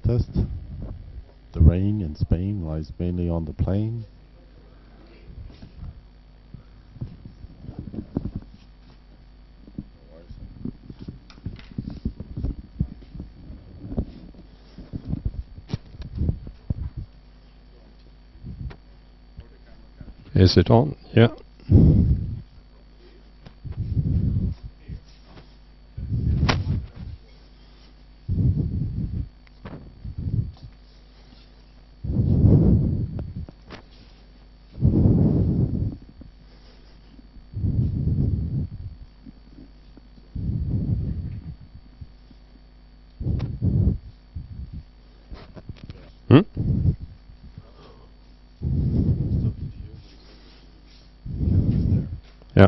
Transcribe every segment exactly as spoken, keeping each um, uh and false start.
test. The rain in Spain lies mainly on the plain. Is it on? Yeah. Hmm? Yeah.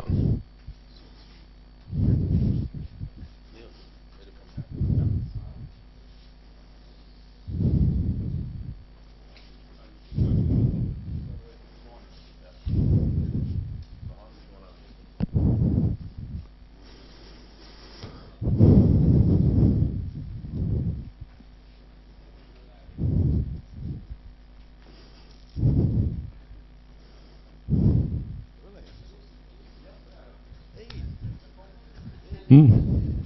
Mm.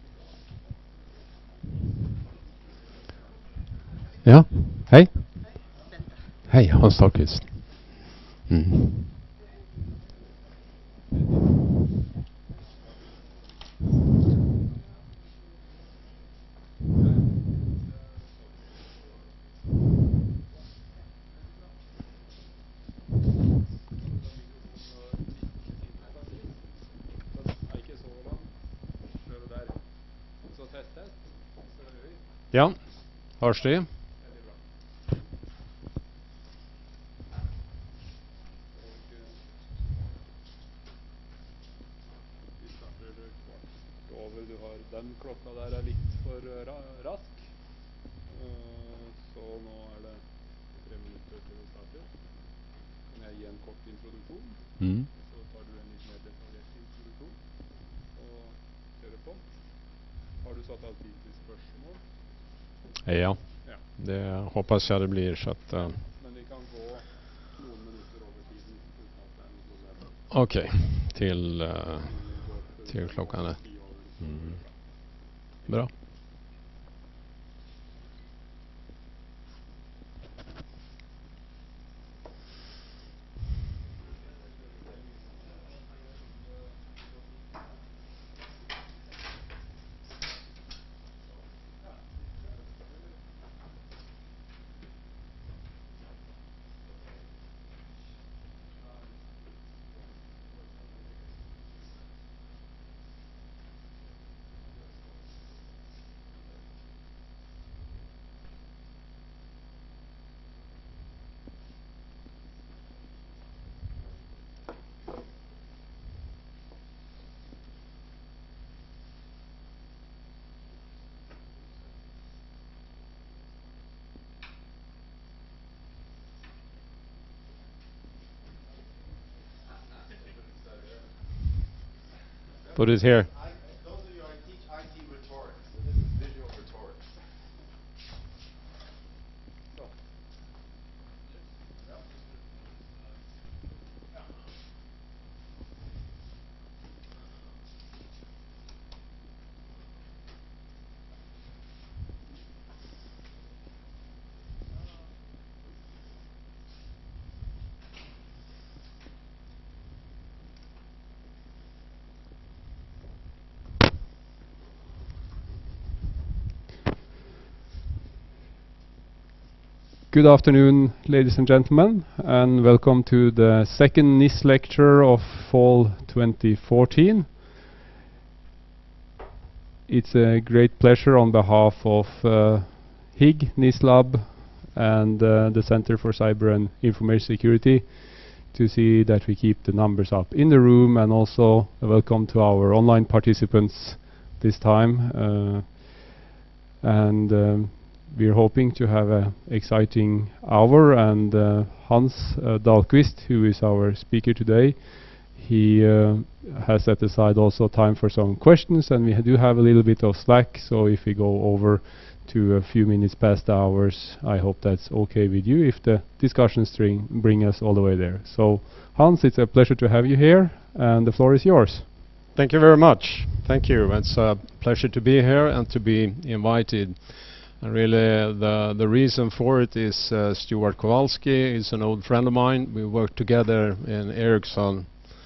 Ja, hej. Hej, Hans Dahlqvist. Mm. Ja, høres det? Du har den klokka der er litt for ra rask, uh, så nå er det tre minutter til vi starter. Kan jeg gi en kort introduksjon, Mm. så tar du en litt mer detaljert introduksjon og kjører på. Har du satt av tid til spørsmål? Ja, Ja. det hoppas jag det blir så att... Uh, Men vi kan gå noen minutter over tiden uten at det er noe problem. Okej, okay. till, uh, till klockan är... Mm. Bra. Put it here. I, those of you, I teach I T rhetorics, so this is visual rhetorics. So. Yeah. Yeah. Good afternoon, ladies and gentlemen, and welcome to the second NIS lecture of fall twenty fourteen. It's a great pleasure on behalf of uh, H I G, NIS Lab, and uh, the Center for Cyber and Information Security to see that we keep the numbers up in the room, and also a welcome to our online participants this time. Uh, and um, we're hoping to have an exciting hour, and uh, Hans uh, Dahlqvist, who is our speaker today, he uh, has set aside also time for some questions, and we ha do have a little bit of slack, so if we go over to a few minutes past the hours. I hope that's okay with you if the discussion string bring us all the way there. So Hans, it's a pleasure to have you here, and the floor is yours. Thank you very much. Thank you. It's a pleasure to be here and to be invited. And really, the the reason for it is uh, Stuart Kowalski is an old friend of mine. We worked together in Ericsson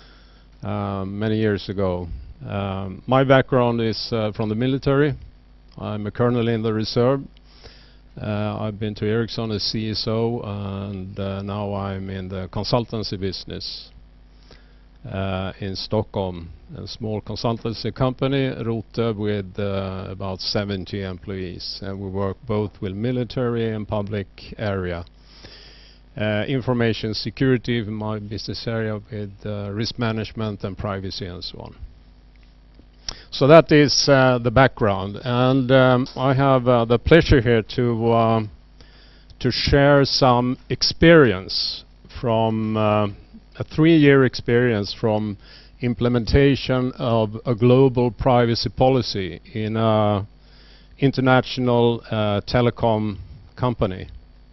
um, many years ago. Um, my background is uh, from the military. I'm a colonel in the reserve. Uh, I've been to Ericsson as C S O, and uh, now I'm in the consultancy business uh, in Stockholm, a small consultancy company, Rote, with uh, about seventy employees, and we work both with military and public area. Uh, information security in my business area, with uh, risk management and privacy and so on. So that is uh, the background, and um, I have uh, the pleasure here to uh, to share some experience from uh, a three-year experience from implementation of a global privacy policy in an international uh, telecom company.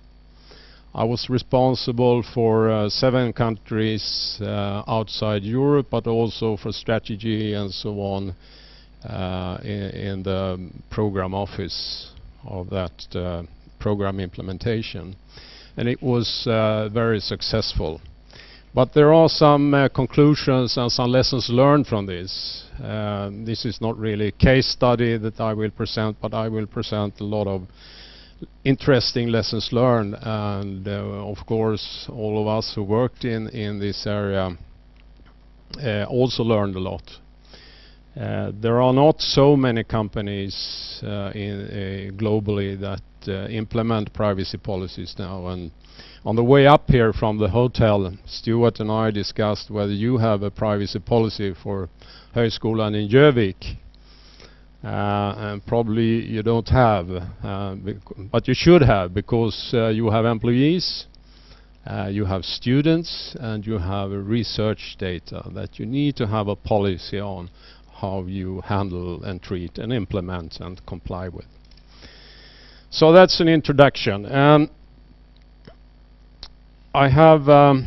I was responsible for uh, seven countries uh, outside Europe, but also for strategy and so on uh, in, in the program office of that uh, program implementation. And it was uh, very successful. But there are some uh, conclusions and some lessons learned from this. Uh, this is not really a case study that I will present, but I will present a lot of interesting lessons learned, and uh, of course all of us who worked in in this area uh, also learned a lot. Uh, there are not so many companies uh, in uh, globally that uh, implement privacy policies now, and on the way up here from the hotel, Stuart and I discussed whether you have a privacy policy for Högskolan in Gjövik. Uh, and probably you don't have, uh, but you should have, because uh, you have employees, uh, you have students, and you have uh, research data that you need to have a policy on how you handle and treat and implement and comply with. So that's an introduction, and I have um,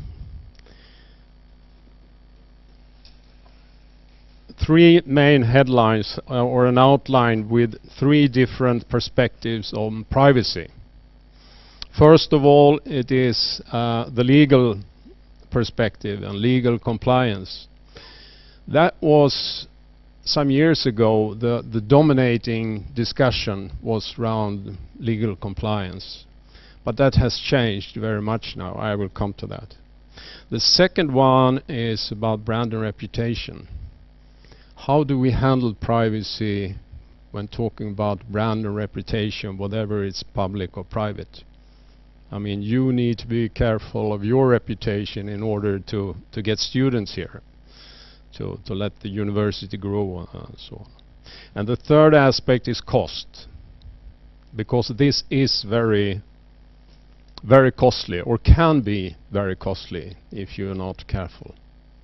three main headlines uh, or an outline with three different perspectives on privacy. First of all, it is uh, the legal perspective and legal compliance. That was some years ago the, the dominating discussion was around legal compliance, but that has changed very much now. I will come to that. The second one is about brand and reputation. How do we handle privacy when talking about brand and reputation, whatever it's public or private? I mean, you need to be careful of your reputation in order to, to get students here, to, to let the university grow uh, and so on. And the third aspect is cost, because this is very, very costly, or can be very costly if you're not careful.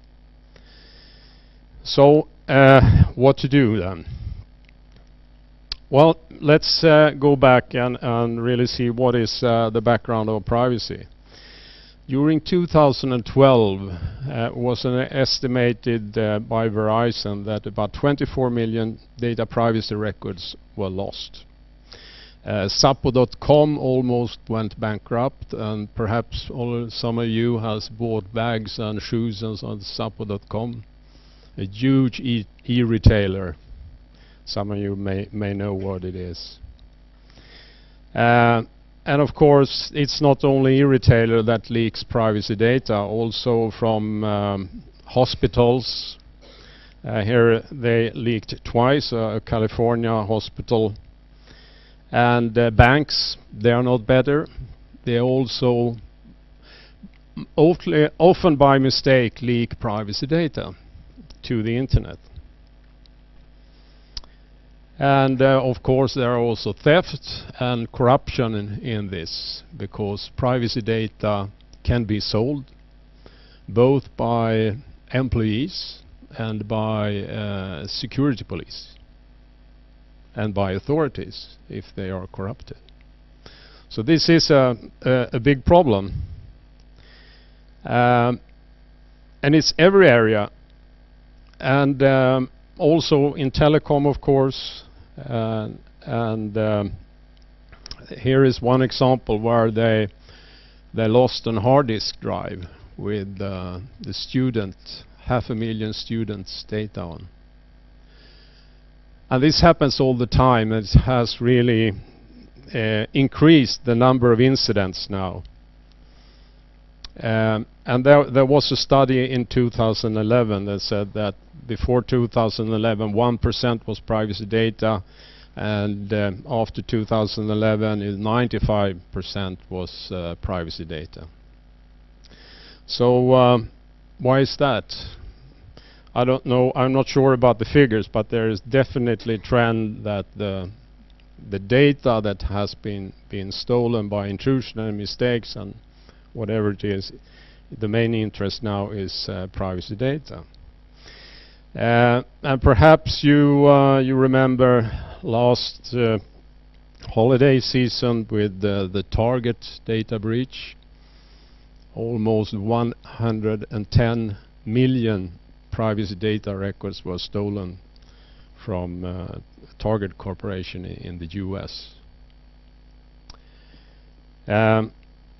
So, Uh, what to do then? Well, let's uh, go back and, and really see what is uh, the background of privacy. During two thousand twelve, uh, was an estimated uh, by Verizon that about twenty-four million data privacy records were lost. Uh, Sapo dot com almost went bankrupt, and perhaps all, some of you has bought bags and shoes and so on Sapo dot com. A huge e e-retailer. Some of you may may know what it is. Uh, and of course, it's not only e-retailer that leaks privacy data, also from um, hospitals. Uh, here they leaked twice, uh, a California hospital. And uh, banks, they are not better. They also often, often by mistake leak privacy data to the internet. And uh, of course there are also theft and corruption in, in this, because privacy data can be sold both by employees and by uh, security police. and by authorities if they are corrupted. So this is a, a, a big problem. Um, and it's every area. And um, also in telecom, of course. Uh, and um, here is one example where they they lost a hard disk drive with uh, the student, half a million students' data on. And this happens all the time. It has really uh, increased the number of incidents now. Um, and there, there was a study in two thousand eleven that said that before two thousand eleven, one percent was privacy data, and uh, after two thousand eleven, ninety-five percent was uh, privacy data. So um, why is that? I don't know. I'm not sure about the figures, but there is definitely a trend that the the data that has been been stolen by intrusion and mistakes and whatever it is, the main interest now is uh, privacy data. Uh, and perhaps you uh, you remember last uh, holiday season with uh, the Target data breach. Almost one hundred ten million privacy data records were stolen from uh, Target Corporation i in the U S. Um,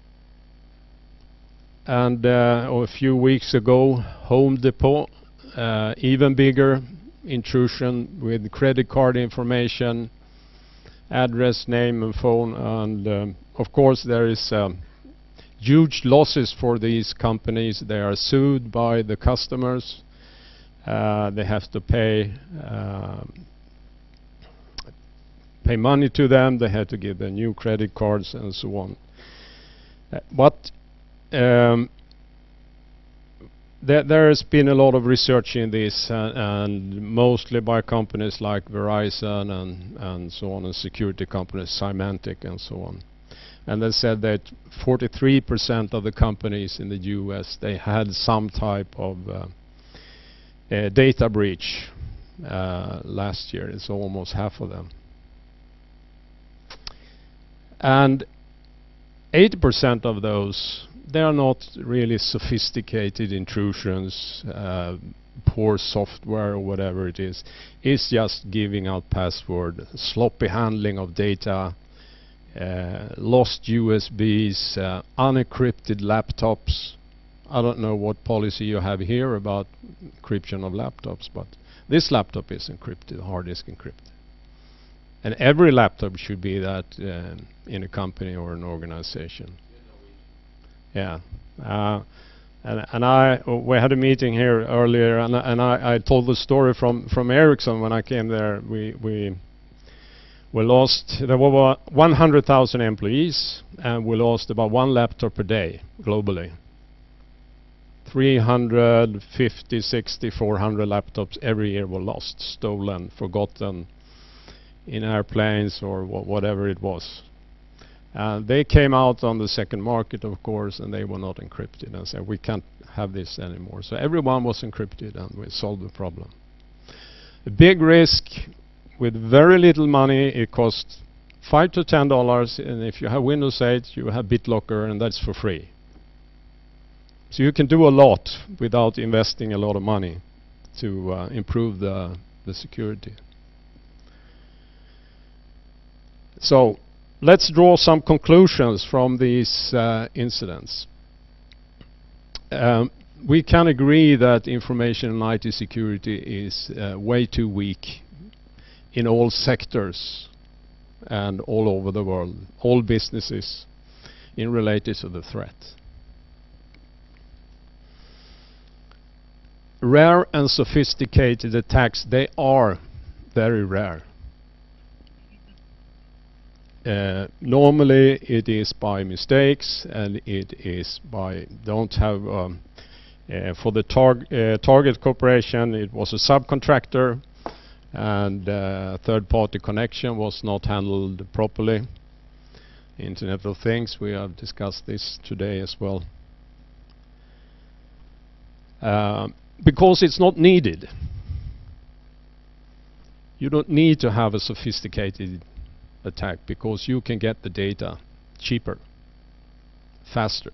and uh, a few weeks ago, Home Depot, uh, even bigger intrusion with credit card information, address, name and phone, and um, of course there is um, huge losses for these companies. They are sued by the customers. Uh, they have to pay um, pay money to them. They have to give them new credit cards and so on. Uh, but um, there, there has been a lot of research in this, uh, and mostly by companies like Verizon and and so on, and security companies, Symantec and so on. And they said that forty-three percent of the companies in the U S, they had some type of uh, uh, data breach uh, last year. It's almost half of them. And eighty percent of those, they are not really sophisticated intrusions, uh, poor software or whatever it is. It's just giving out password, sloppy handling of data, Uh, lost U S Bs, uh, unencrypted laptops. I don't know what policy you have here about encryption of laptops, but this laptop is encrypted, hard disk encrypted. And every laptop should be that uh, in a company or an organization. Yeah. Uh, and and I uh, we had a meeting here earlier, and, and I, I told the story from from Ericsson when I came there. We we We lost, there were one hundred thousand employees, and we lost about one laptop per day globally. three hundred fifty, sixty, four hundred laptops every year were lost, stolen, forgotten in airplanes or wha whatever it was. Uh, they came out on the second market, of course, and they were not encrypted, and said we can't have this anymore. So everyone was encrypted, and we solved the problem. A big risk. With very little money, it costs five to ten dollars, and if you have Windows eight, you have BitLocker, and that's for free. So you can do a lot without investing a lot of money to uh, improve the the security. So let's draw some conclusions from these uh, incidents. Um, we can agree that information and I T security is uh, way too weak in all sectors and all over the world, all businesses in related to the threat. Rare and sophisticated attacks, they are very rare. Uh, normally it is by mistakes, and it is by don't have um, uh, for the targ uh, Target Corporation, it was a subcontractor, and uh, third-party connection was not handled properly. Internet of Things, we have discussed this today as well. Uh, because it's not needed. You don't need to have a sophisticated attack because you can get the data cheaper, faster.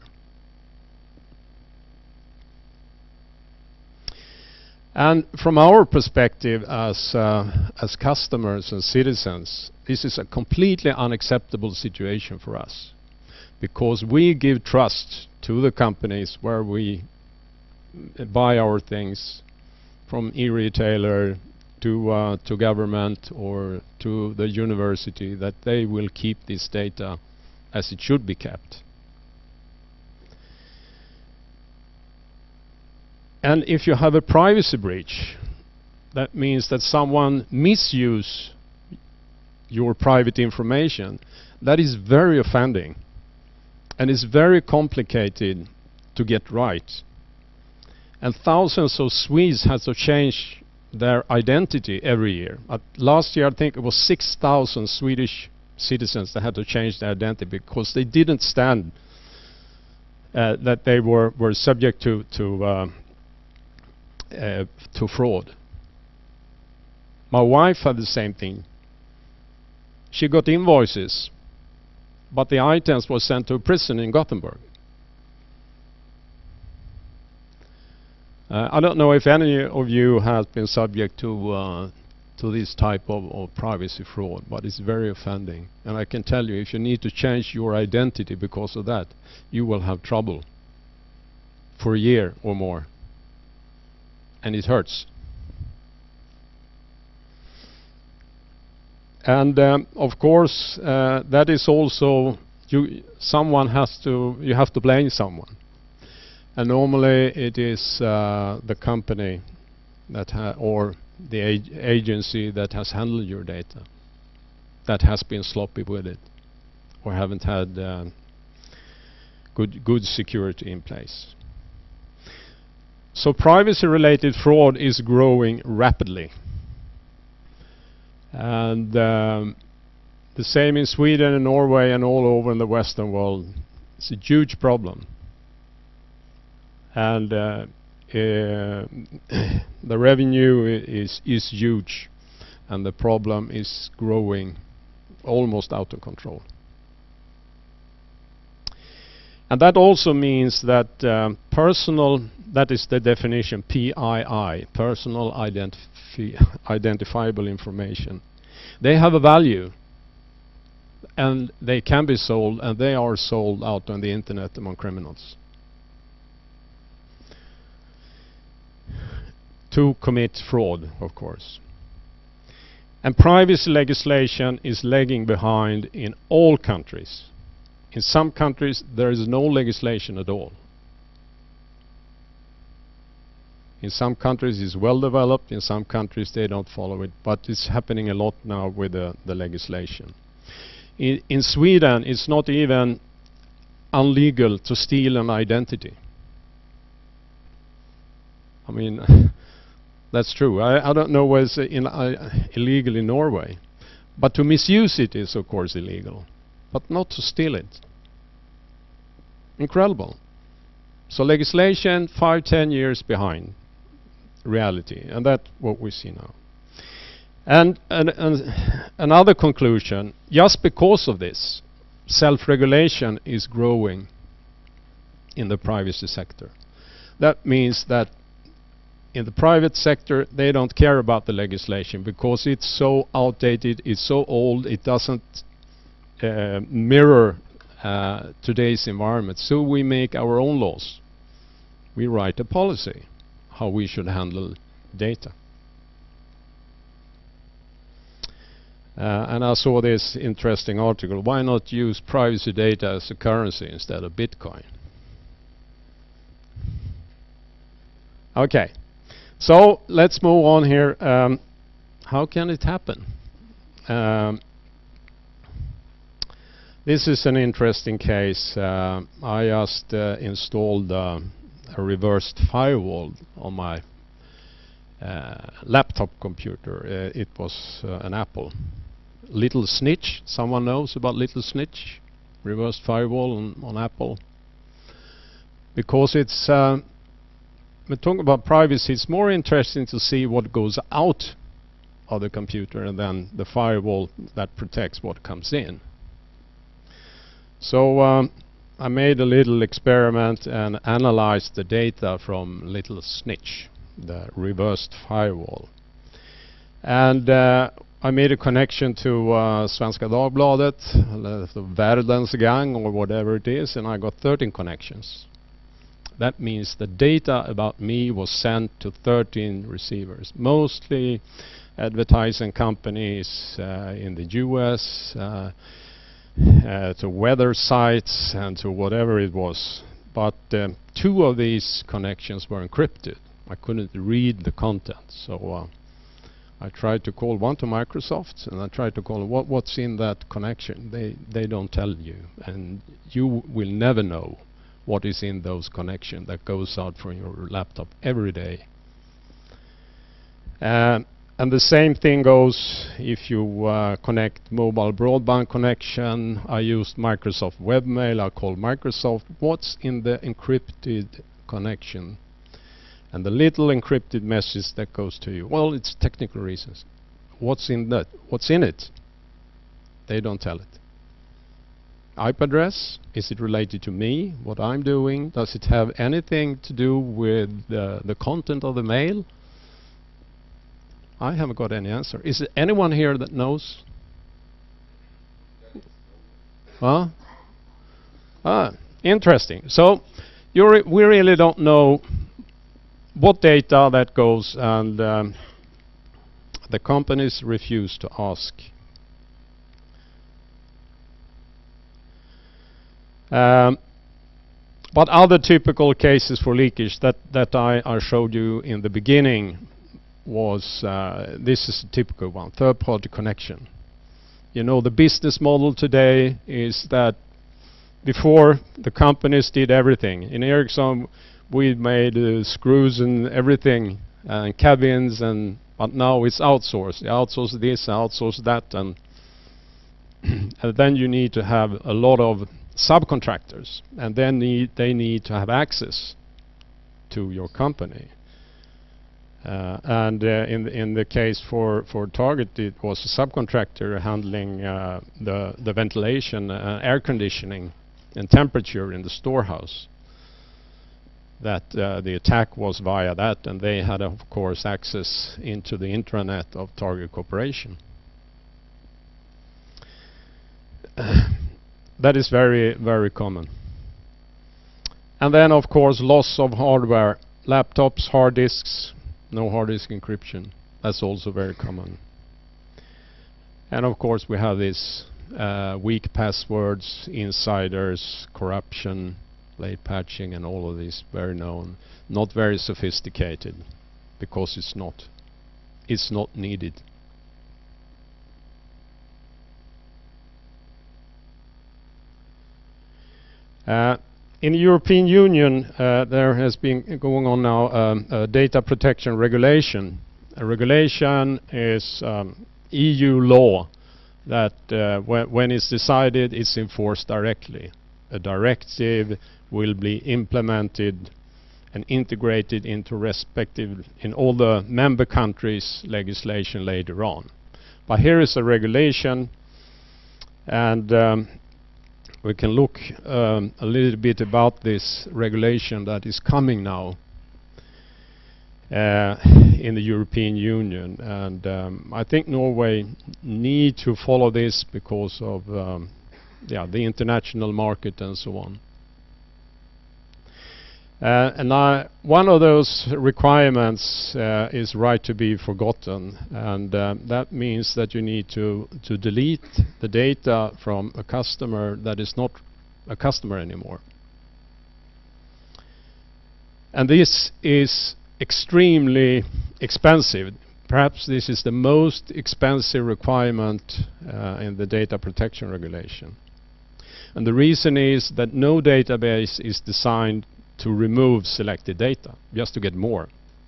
And from our perspective as uh, as customers and citizens, this is a completely unacceptable situation for us, because we give trust to the companies where we buy our things, from e-retailer to uh, to government or to the university, that they will keep this data as it should be kept. And if you have a privacy breach, that means that someone misuse your private information. That is very offending, and it's very complicated to get right. And thousands of Swedes have to change their identity every year. Uh, last year, I think it was six thousand Swedish citizens that had to change their identity because they didn't stand uh, that they were were subject to to uh, uh, to fraud. My wife had the same thing. She got invoices, but the items were sent to a prison in Gothenburg. Uh, I don't know if any of you have been subject to uh, to this type of, of privacy fraud, but it's very offending. And I can tell you, if you need to change your identity because of that, you will have trouble for a year or more. And it hurts. And um, of course, uh, that is also, you, someone has to, you have to blame someone. And normally it is uh, the company that ha or the ag agency that has handled your data that has been sloppy with it, or haven't had uh, good good security in place. So privacy-related fraud is growing rapidly, and um, the same in Sweden and Norway and all over in the Western world. It's a huge problem. And uh, uh, the revenue i is is huge, and the problem is growing almost out of control. And that also means that um, personal, that is the definition, P I I, personal identifi identifiable information. They have a value, and they can be sold, and they are sold out on the internet among criminals to commit fraud, of course. And privacy legislation is lagging behind in all countries. In some countries there is no legislation at all. In some countries it's well developed, in some countries they don't follow it, but it's happening a lot now with the, the legislation. In, in Sweden it's not even illegal to steal an identity. I mean, that's true. I, I don't know whether it's in, uh, illegal in Norway, but to misuse it is of course illegal, but not to steal it. Incredible. So legislation five, ten years behind reality, and that's what we see now. And, and, and another conclusion, just because of this, self-regulation is growing in the privacy sector. That means that in the private sector they don't care about the legislation because it's so outdated, it's so old, it doesn't uh, mirror uh, today's environment. So we make our own laws. We write a policy how we should handle data. Uh, and I saw this interesting article, why not use privacy data as a currency instead of Bitcoin? Okay. So let's move on here. Um, how can it happen? Um, this is an interesting case. Uh, I just uh, installed uh, a reversed firewall on my uh, laptop computer. Uh, it was uh, an Apple. Little Snitch. Someone knows about Little Snitch? Reversed firewall on, on Apple. Because it's uh, we're talking about privacy, it's more interesting to see what goes out of the computer and then the firewall that protects what comes in. So um, I made a little experiment and analyzed the data from Little Snitch, the reversed firewall. And uh, I made a connection to uh, Svenska Dagbladet, uh, Världens Gang or whatever it is, and I got thirteen connections. That means the data about me was sent to thirteen receivers, mostly advertising companies uh, in the U S, uh, uh, to weather sites and to whatever it was. But um, two of these connections were encrypted. I couldn't read the content, so uh, I tried to call one to Microsoft, and I tried to call what what's in that connection. They they don't tell you, and you will never know what is in those connections that goes out from your laptop every day. Um, and the same thing goes if you uh, connect mobile broadband connection. I used Microsoft Webmail. I called Microsoft. What's in the encrypted connection? And the little encrypted message that goes to you. Well, it's technical reasons. What's in that? What's in it? They don't tell it. I P address, is it related to me, what I'm doing? Does it have anything to do with uh, the content of the mail? I haven't got any answer. Is there anyone here that knows? Huh? Ah, interesting. So you re we really don't know what data that goes, and um, the companies refuse to ask. Um, but other typical cases for leakage that, that I, I showed you in the beginning was, uh, this is a typical one, third-party connection. You know, the business model today is that before the companies did everything. In Ericsson, we made uh, screws and everything, and cabins, and but now it's outsourced. You outsource this, outsource that, and, and then you need to have a lot of subcontractors, and then need they need to have access to your company. Uh, and uh, in the, in the case for for Target, it was a subcontractor handling uh, the the ventilation, uh, air conditioning, and temperature in the storehouse. That uh, the attack was via that, and they had, of course, access into the intranet of Target Corporation. That is very, very common. And then, of course, loss of hardware, laptops, hard disks, no hard disk encryption. That's also very common. And of course, we have this uh, weak passwords, insiders, corruption, late patching, and all of these very known. Not very sophisticated, because it's not. It's not needed. Uh, in the European Union, uh, there has been going on now um, a data protection regulation. A regulation is um, E U law that uh, wh when it's decided, it's enforced directly. A directive will be implemented and integrated into respective in all the member countries' legislation later on. But here is a regulation, and um, we can look um, a little bit about this regulation that is coming now uh, in the European Union. And um, I think Norway need to follow this because of um, yeah, the international market and so on. Uh, and I, one of those requirements uh, is right to be forgotten, and uh, that means that you need to to delete the data from a customer that is not a customer anymore. And this is extremely expensive. Perhaps this is the most expensive requirement uh, in the data protection regulation. And the reason is that no database is designed to remove selected data, just to get more.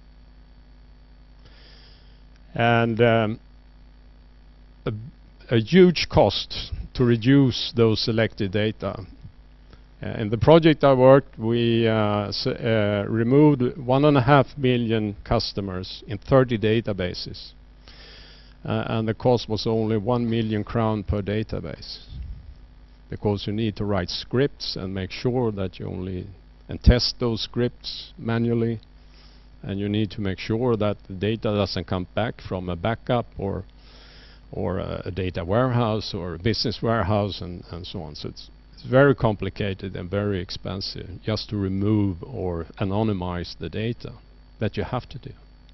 And um, a, a huge cost to reduce those selected data. Uh, in the project I worked, we uh, s uh, removed one and a half million customers in thirty databases. uh, and the cost was only one million crown per database, because you need to write scripts and make sure that you only and test those scripts manually, and you need to make sure that the data doesn't come back from a backup or or a, a data warehouse or a business warehouse, and, and so on. So it's, it's very complicated and very expensive just to remove or anonymize the data that you have to do.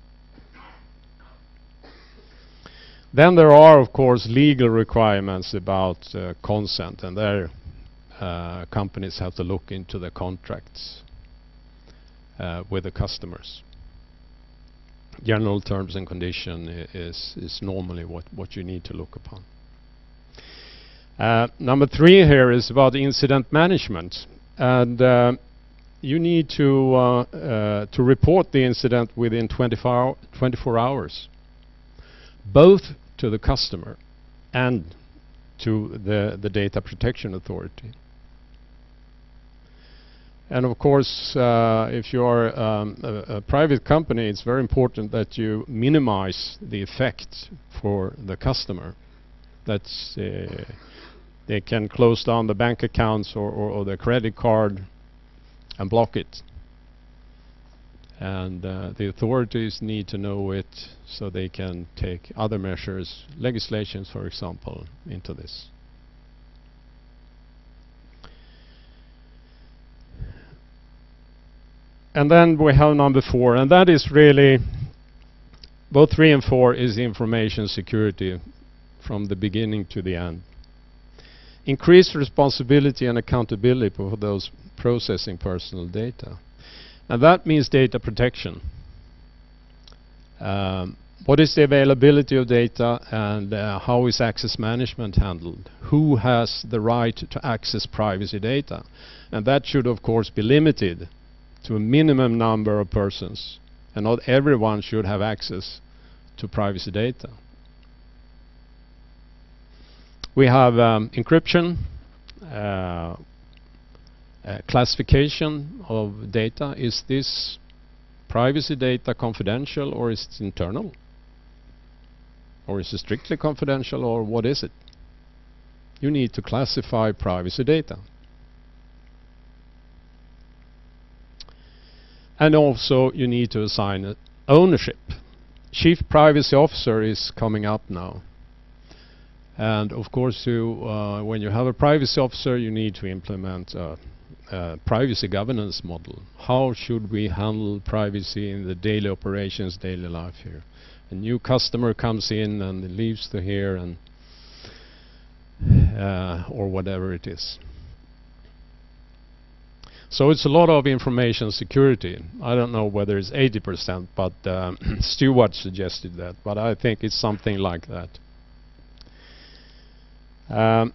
Then there are, of course, legal requirements about uh, consent, and there uh, companies have to look into the contracts uh, with the customers. General terms and condition i is is normally what what you need to look upon. Uh, number three here is about incident management, and uh, you need to uh, uh, to report the incident within twenty-four hours, both to the customer and to the the data protection authority. And of course, uh, if you are um, a, a private company, it's very important that you minimize the effect for the customer. That's uh, they can close down the bank accounts or, or, or the credit card and block it. And uh, the authorities need to know it so they can take other measures, legislations, for example, into this. And then we have number four, and that is really, both three and four is information security from the beginning to the end. Increased responsibility and accountability for those processing personal data. And that means data protection. Um, what is the availability of data, and uh, how is access management handled? Who has the right to access privacy data? And that should, of course, be limited to a minimum number of persons, and not everyone should have access to privacy data. We have um, encryption, uh, uh, classification of data. Is this privacy data confidential, or is it internal? Or is it strictly confidential, or what is it? You need to classify privacy data. And also you need to assign uh, ownership. Chief Privacy Officer is coming up now. And of course, you, uh, when you have a privacy officer, you need to implement a, a privacy governance model. How should we handle privacy in the daily operations, daily life here? A new customer comes in and leaves to here, and uh, or whatever it is. So it's a lot of information security. I don't know whether it's eighty percent, but um, Stuart suggested that, but I think it's something like that. Um,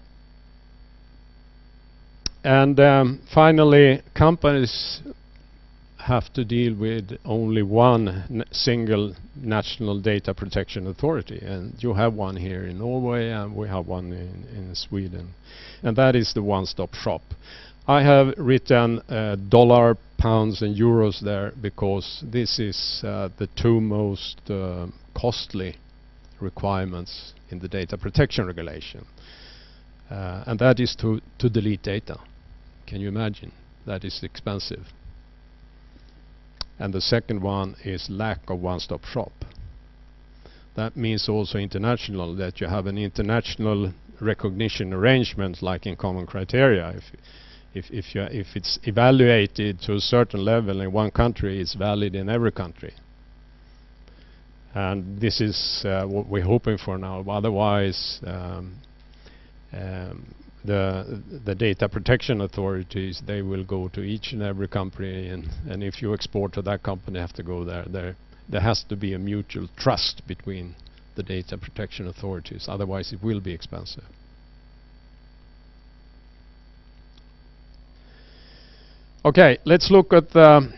and um, finally, companies have to deal with only one n single national data protection authority, and you have one here in Norway, and we have one in, in Sweden, and that is the one-stop shop. I have written uh, dollar, pounds and euros there because this is uh, the two most uh, costly requirements in the data protection regulation. Uh, and that is to, to delete data. Can you imagine? That is expensive. And the second one is lack of one-stop shop. That means also international, that you have an international recognition arrangement like in common criteria. If, If, if, you, if it's evaluated to a certain level in one country, it's valid in every country. And this is uh, what we're hoping for now. Otherwise, um, um, the the data protection authorities, they will go to each and every company, and, and if you export to that company, have to go there. There, there has to be a mutual trust between the data protection authorities. Otherwise, it will be expensive. Okay, let's look at the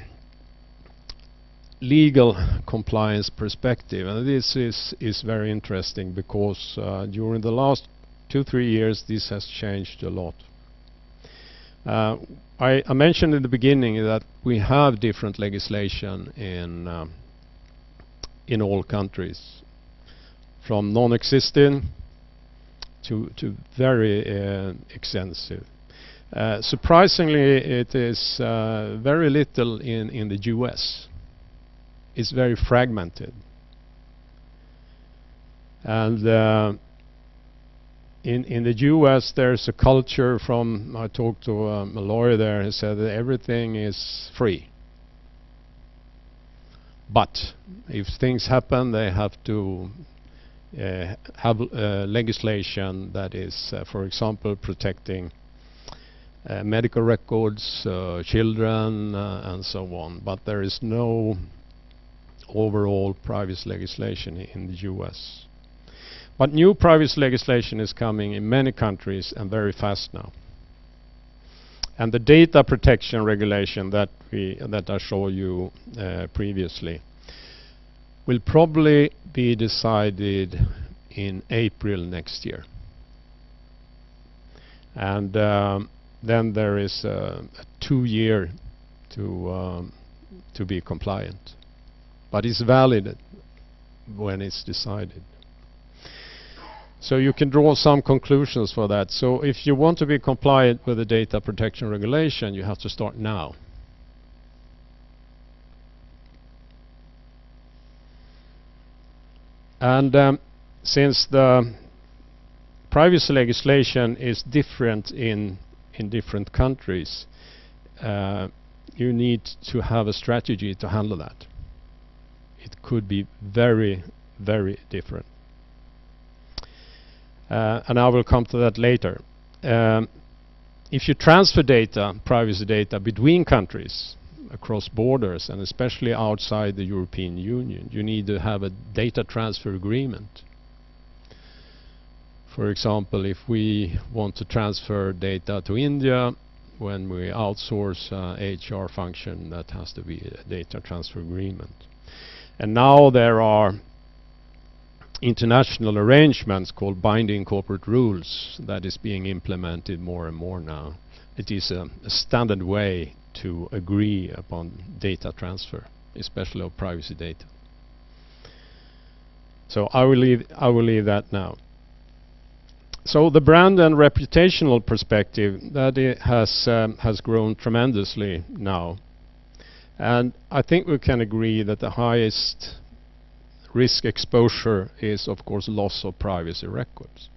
legal compliance perspective, and this is is very interesting because uh, during the last two three years this has changed a lot. Uh, I, I mentioned in the beginning that we have different legislation in um, in all countries, from non-existing to to very uh, extensive. Uh, surprisingly, it is uh, very little in in the U S. It's very fragmented, and uh, in in the U S there's a culture. From I talked to um, a lawyer there, who said that everything is free. But if things happen, they have to uh, have uh, legislation that is, uh, for example, protecting uh, medical records, uh, children, uh, and so on. But there is no overall privacy legislation in the U S. But new privacy legislation is coming in many countries, and very fast now. And the data protection regulation that we that I showed you uh, previously will probably be decided in April next year. And um, then there is uh, a two-year to um, to be compliant, but it's valid when it's decided. So you can draw some conclusions for that. So if you want to be compliant with the data protection regulation, you have to start now. And um, since the privacy legislation is different in in different countries, uh, you need to have a strategy to handle that. It could be very, very different. Uh, and I will come to that later. Um, if you transfer data, privacy data, between countries, across borders, and especially outside the European Union, you need to have a data transfer agreement. For example, if we want to transfer data to India, when we outsource uh, H R function, that has to be a data transfer agreement. And now there are international arrangements called binding corporate rules that is being implemented more and more now. It is a, a standard way to agree upon data transfer, especially of privacy data. So I will leave I will leave that now. So the brand and reputational perspective, that it has um, has grown tremendously now, and I think we can agree that the highest risk exposure is, of course, loss of privacy records.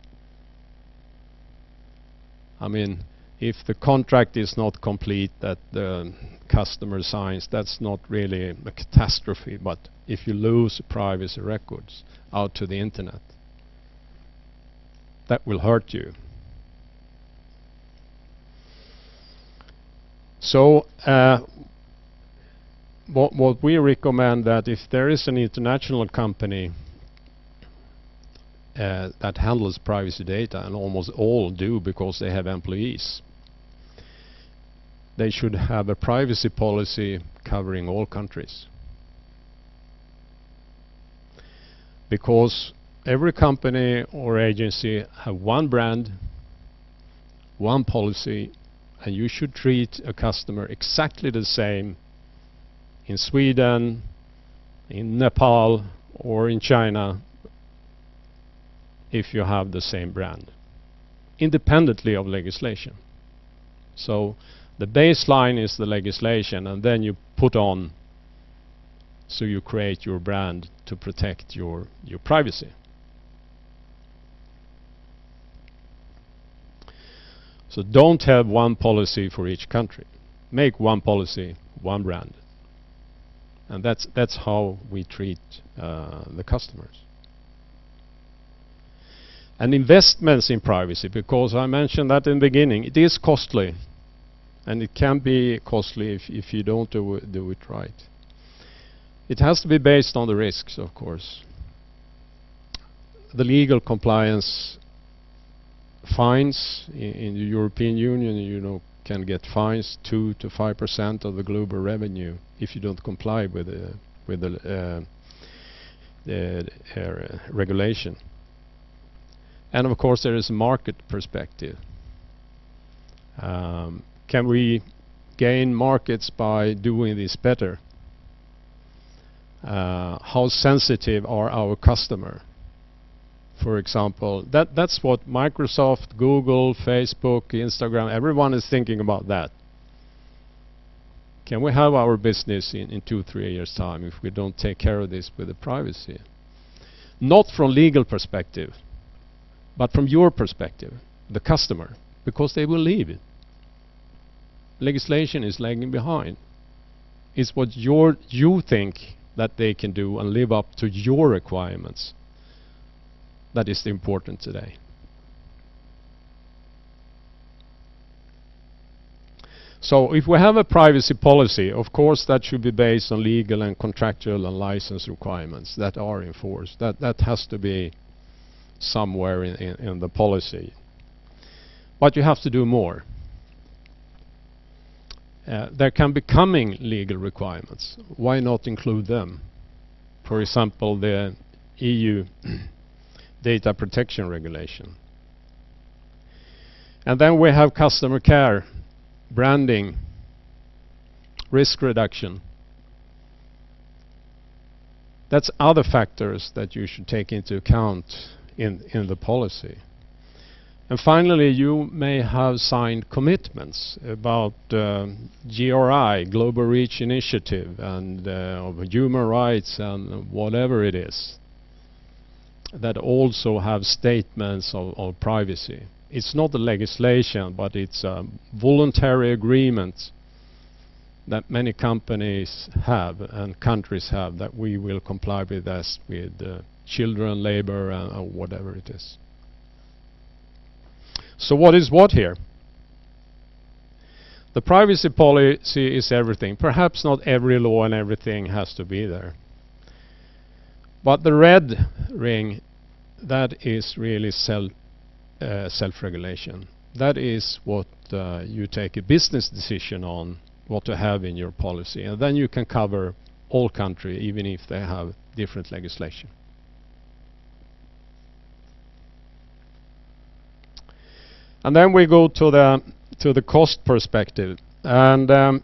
I mean, if the contract is not complete that the customer signs, that's not really a catastrophe. But if you lose privacy records out to the internet, that will hurt you. So uh, What, what we recommend, that if there is an international company uh, that handles privacy data, and almost all do because they have employees, they should have a privacy policy covering all countries. Because every company or agency have one brand, one policy, and you should treat a customer exactly the same in Sweden, in Nepal, or in China, if you have the same brand, independently of legislation. So the baseline is the legislation, and then you put on, so you create your brand to protect your, your privacy. So don't have one policy for each country. Make one policy, one brand. And that's that's how we treat uh, the customers. And investments in privacy, because I mentioned that in the beginning, it is costly, and it can be costly if if you don't do it, do it right. It has to be based on the risks, of course. The legal compliance fines in, in the European Union, you know, can get fines two to five percent of the global revenue if you don't comply with the with the, uh, the uh, regulation. And of course, there is a market perspective. Um, can we gain markets by doing this better? Uh, how sensitive are our customer? for example. That that's what Microsoft, Google, Facebook, Instagram, everyone is thinking about that. Can we have our business in, in two, three years' time if we don't take care of this with the privacy? Not from legal perspective, but from your perspective, the customer, because they will leave it. Legislation is lagging behind. It's what your, you think that they can do and live up to your requirements that is important today. So if we have a privacy policy, of course that should be based on legal and contractual and license requirements that are enforced. That, that has to be somewhere in, in, in the policy. But you have to do more. Uh, there can be coming legal requirements. Why not include them? For example, the E U Data Protection Regulation. And then we have customer care, branding, risk reduction. That's other factors that you should take into account in, in the policy. And finally, you may have signed commitments about uh, G R I, Global Reach Initiative, and uh, of human rights and whatever it is, that also have statements of, of privacy. It's not a legislation, but it's a voluntary agreement that many companies have and countries have that we will comply with as with uh, children labor and uh, whatever it is. So what is what here? The privacy policy is everything. Perhaps not every law and everything has to be there. But the red ring, that is really self uh, self-regulation. That is what uh, you take a business decision on, what to have in your policy, and then you can cover all countries, even if they have different legislation. And then we go to the to the cost perspective, and um,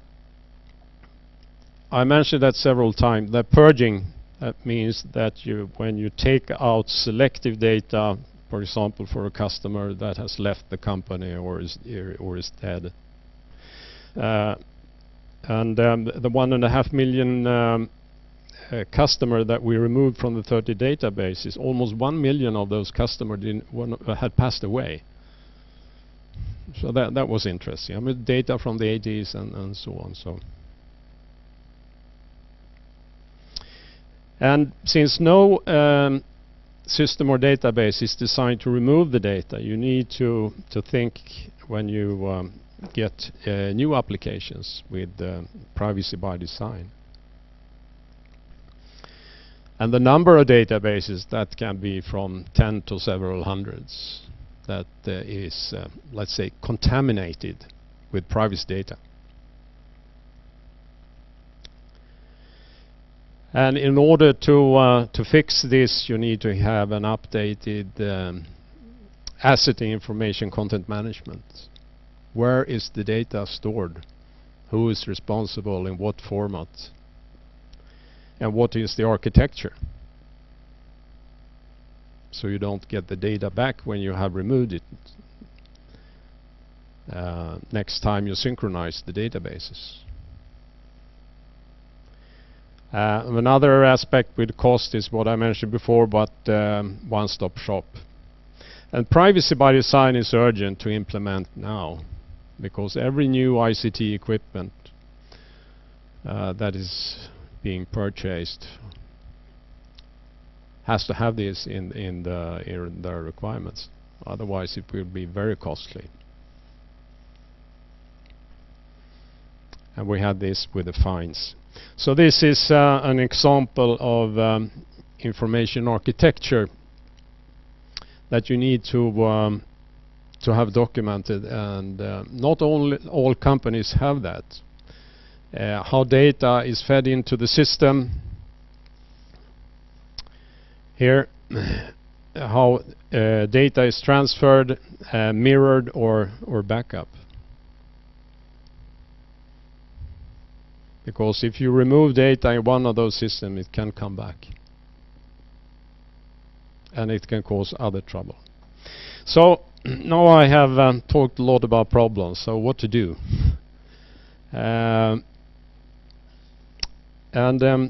I mentioned that several times. The purging, that means that you, when you take out selective data, for example, for a customer that has left the company or is or is dead, uh, and um, the one and a half million um, uh, customer that we removed from the thirty databases, almost one million of those customers didn't uh, had passed away. So that that was interesting. I mean, data from the eighties and and so on. So, and since no um, system or database is designed to remove the data, you need to to think when you um, get uh, new applications with uh, privacy by design. And the number of databases, that can be from ten to several hundreds. That uh, is, uh, let's say, contaminated with privacy data. And in order to uh, to fix this, you need to have an updated um, asset information content management. Where is the data stored? Who is responsible in what format? And what is the architecture? So you don't get the data back when you have removed it uh, next time you synchronize the databases. Uh, another aspect with cost is what I mentioned before, but um, one-stop shop. And privacy by design is urgent to implement now, because every new I C T equipment uh, that is being purchased has to have this in in the in the requirements. Otherwise, it will be very costly. And we had this with the fines. So this is uh, an example of um, information architecture that you need to um, to have documented, and uh, not only all companies have that. Uh, how data is fed into the system. Here, how uh, data is transferred, uh, mirrored, or or backup. Because if you remove data in one of those systems, it can come back. and it can cause other trouble. So now I have um, talked a lot about problems, so what to do? Um, and um,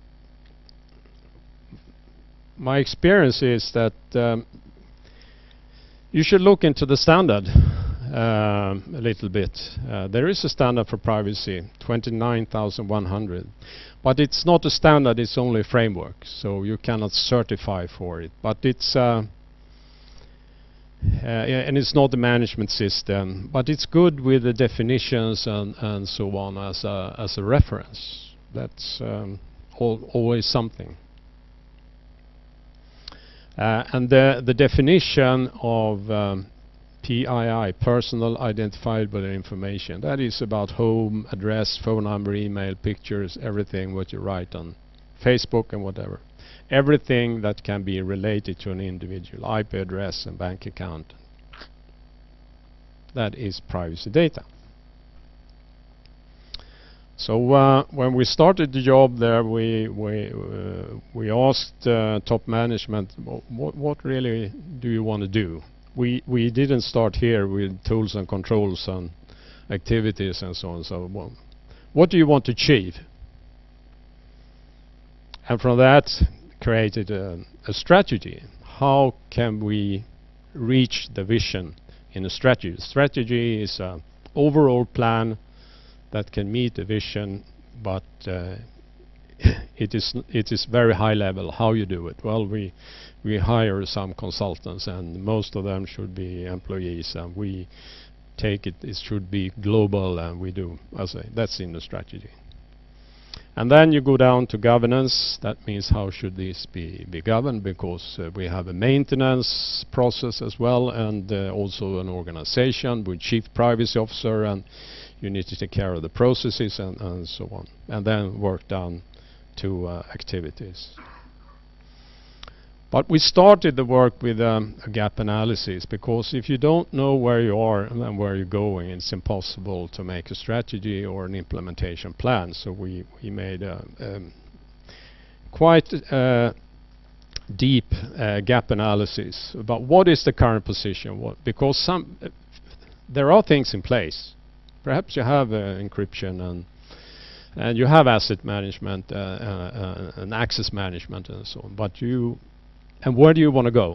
my experience is that um, you should look into the standard um, a little bit. Uh, there is a standard for privacy, twenty-nine thousand one hundred, but it's not a standard, it's only a framework, so you cannot certify for it. But it's uh, uh, yeah, and it's not a management system, but it's good with the definitions and, and so on as a, as a reference. That's um, al always something. Uh, and the, the definition of um, P I I, personal identifiable information, that is about home, address, phone number, email, pictures, everything what you write on Facebook and whatever. Everything that can be related to an individual, I P address and bank account. That is privacy data. So uh, when we started the job there, we we uh, we asked uh, top management, what what really do you want to do? We we didn't start here with tools and controls and activities and so on. So well, what do you want to achieve? And from that created a, a strategy. How can we reach the vision in a strategy? Strategy is an overall plan that can meet the vision, but uh, it is it is very high level. How you do it? Well, we we hire some consultants, and most of them should be employees, and we take it. It should be global, and we do. As I, that's in the strategy. And then you go down to governance. That means how should this be be governed? Because uh, we have a maintenance process as well, and uh, also an organization with chief privacy officer, and you need to take care of the processes and, and so on. And then work down to uh, activities. But we started the work with um, a gap analysis, because if you don't know where you are and then where you're going, it's impossible to make a strategy or an implementation plan. So we, we made a um, quite uh, deep uh, gap analysis about what is the current position. What, because some uh, there are things in place. Perhaps you have uh, encryption and and you have asset management uh, uh, uh, and access management and so on. But you and where do you want to go?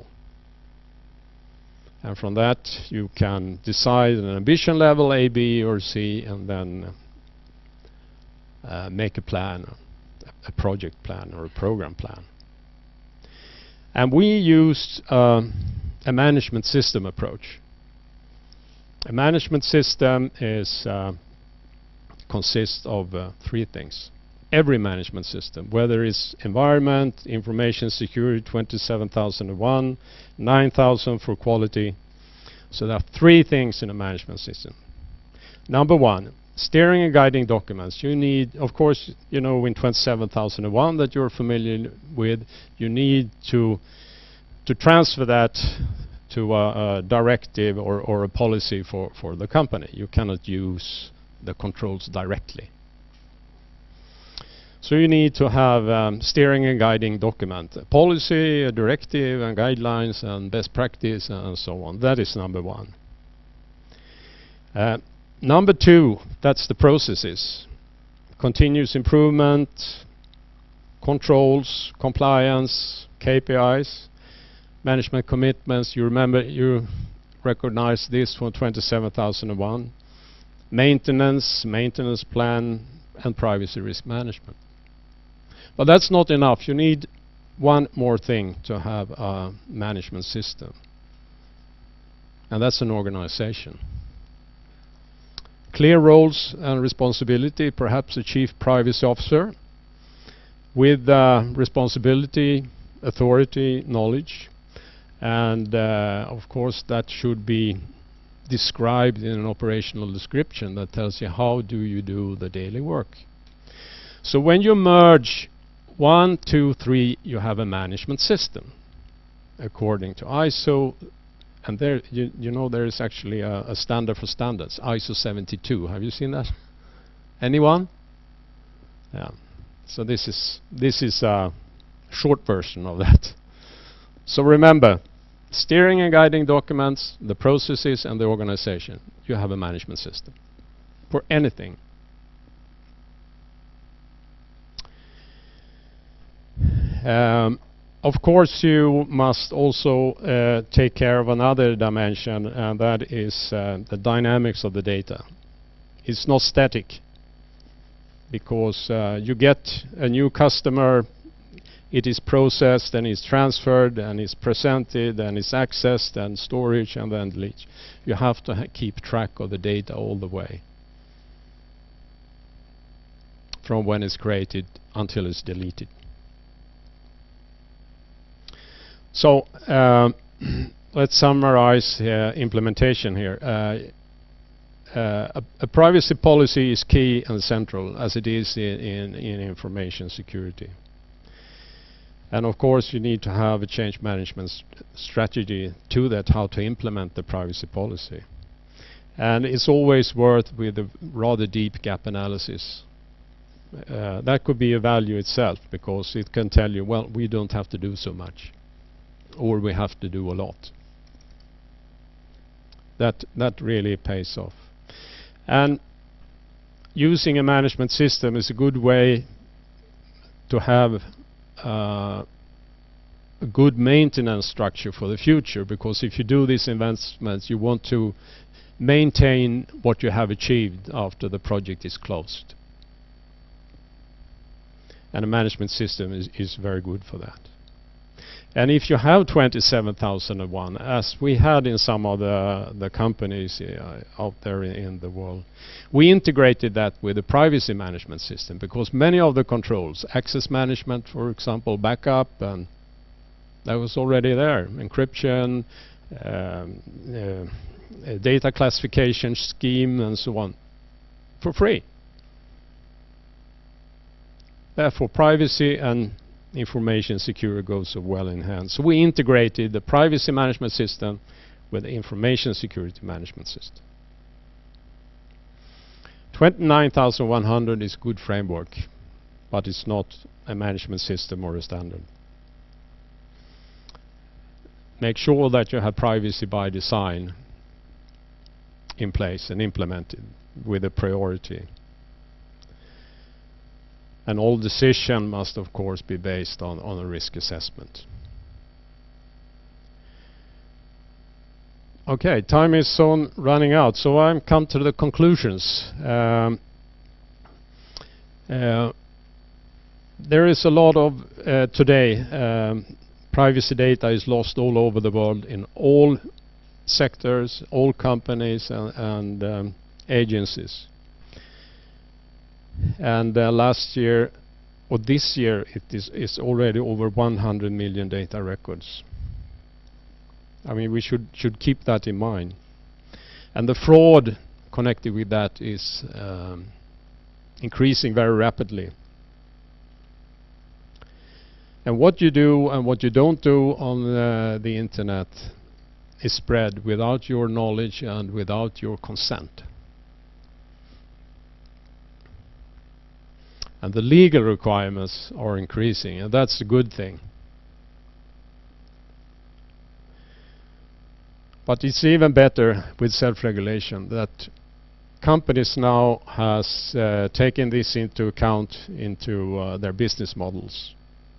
And from that you can decide an ambition level A, B, or C, and then uh, make a plan, a project plan or a program plan. And we used um, a management system approach. A management system is uh, consists of uh, three things. Every management system, whether it's environment, information security, twenty-seven thousand one, nine thousand for quality. So there are three things in a management system. Number one, steering and guiding documents. You need, of course, you know, in twenty-seven thousand one that you're familiar with, you need to to transfer that to a, a directive or, or a policy for, for the company. You cannot use the controls directly. So you need to have um, steering and guiding document, a policy, a directive, and guidelines, and best practice, and so on. That is number one. Uh, number two, that's the processes. Continuous improvement, controls, compliance, K P Is, management commitments. You remember, you recognize this from twenty-seven thousand one. Maintenance, maintenance plan, and privacy risk management. But that's not enough. You need one more thing to have a management system, and that's an organization. Clear roles and responsibility, perhaps a chief privacy officer with uh, responsibility, authority, knowledge, and uh, of course that should be described in an operational description that tells you how do you do the daily work. So when you merge one, two, three, you have a management system according to I S O, and there you, you know there is actually a, a standard for standards, I S O seventy-two. Have you seen that? Anyone? Yeah. So this is this is a short version of that. So remember, steering and guiding documents, the processes and the organization. You have a management system for anything. Um, of course, you must also uh, take care of another dimension, and that is uh, the dynamics of the data. It's not static, because uh, you get a new customer, it is processed and is transferred and is presented and is accessed and storage and then deleted. You have to ha keep track of the data all the way, from when it's created until it's deleted. So uh, let's summarize uh, implementation here. Uh, uh, a, a privacy policy is key and central, as it is in, in, in information security. And of course you need to have a change management st strategy to that, how to implement the privacy policy. And it's always worth with a rather deep gap analysis. Uh, that could be a value itself, because it can tell you, well, we don't have to do so much, or we have to do a lot. That that really pays off. And using a management system is a good way to have uh, a good maintenance structure for the future, because if you do these investments, you want to maintain what you have achieved after the project is closed. And a management system is, is very good for that. And if you have twenty-seven thousand one, as we had in some of the, the companies uh, out there in, in the world, we integrated that with the privacy management system, because many of the controls, access management, for example, backup, and that was already there, encryption, um, uh, a data classification scheme, and so on, for free. Therefore, privacy and information security goes so well in hand. So we integrated the privacy management system with the information security management system. twenty-nine thousand one hundred is good framework, but it's not a management system or a standard. Make sure that you have privacy by design in place and implemented with a priority. And all decision must, of course, be based on, on a risk assessment. Okay, time is soon running out, so I'm come to the conclusions. Um, uh, there is a lot of, uh, today, um, privacy data is lost all over the world in all sectors, all companies and, and um, agencies. And uh, last year, or this year, it is, is already over one hundred million data records. I mean, we should should keep that in mind. And the fraud connected with that is um, increasing very rapidly. And what you do and what you don't do on uh, the internet is spread without your knowledge and without your consent. And the legal requirements are increasing, and that's a good thing. But it's even better with self-regulation, that companies now has uh, taken this into account into uh, their business models.